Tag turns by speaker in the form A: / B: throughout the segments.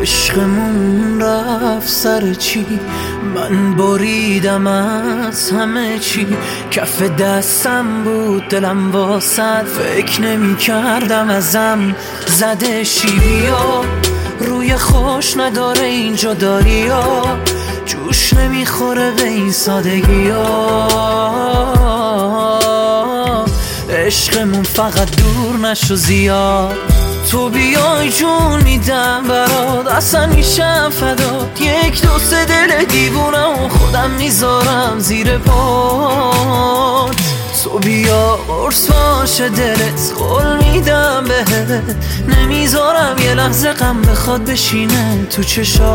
A: عشقمون رفت سر چی؟ من بریدم از همه چی. کف دستم بود دلم واسد، فکر نمی کردم ازم زده شی. بیا روی خوش نداره اینجا داری ها، جوش نمیخوره به این سادگی ها. عشقمون فقط دور نشو زیاد، تو بیای جون میدم برات، اصلا میشم فدات. یک دو سه دل دیوونم و خودم میذارم زیر پات. تو بیا قرص باشه دلت، قول میدم بهت نمیذارم یه لحظه غم بخواد بشینه تو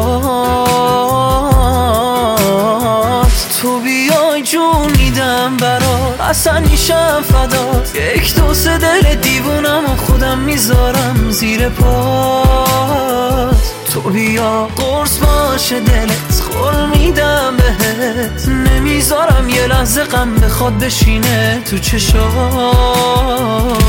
A: چشات. تو بیای جون میدم برات، اصلا میشم فدات. یک دو سه دل دیوونم و خودم میذارم زیر پات. تو بیا قرص باشه دلت، قول میدم بهت نمیذارم یه لحظه غم بخواد بشینه تو چشات.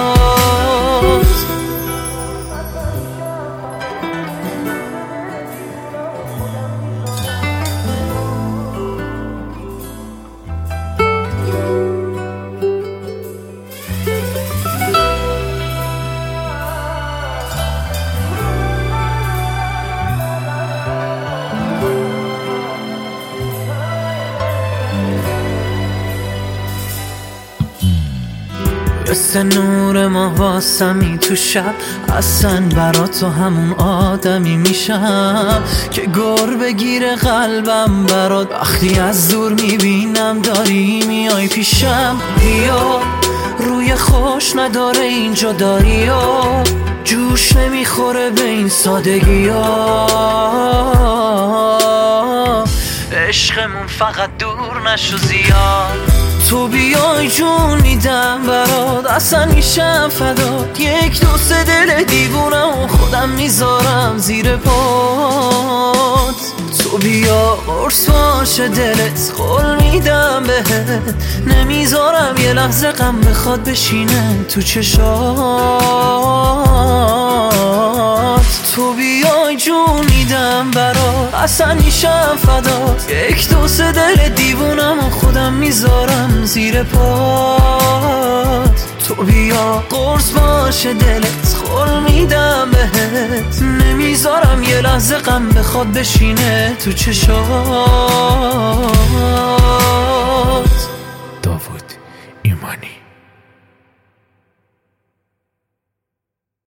A: مثل نور ماه واسمی تو شب، اصلا برا تو همون آدمی میشم که گر بگیره قلبم برات. وقتی از دور میبینم داری میای پیشم. بیا روی خوش نداره اینجا داری ها، جوش نمیخوره به این سادگی ها. عشقمون فقط دور نشو زیاد، تو بیای جون میدم برات، اصلا میشم فدات. یک دو سه دل دیوونم و خودم میذارم زیر پات. تو بیا قرص باشه دلت، قول میدم بهت نمیذارم یه لحظه غم بخواد بشینه تو چشات. تو بیای جون میدم برات، اصلا میشم فدات. یک دو سه دل دیوونم و خودم میذارم زیر پات. تو بیا قرص باشه دلت، قول میدم بهت نمیذارم یه لحظه غم بخواد بشینه تو چشات.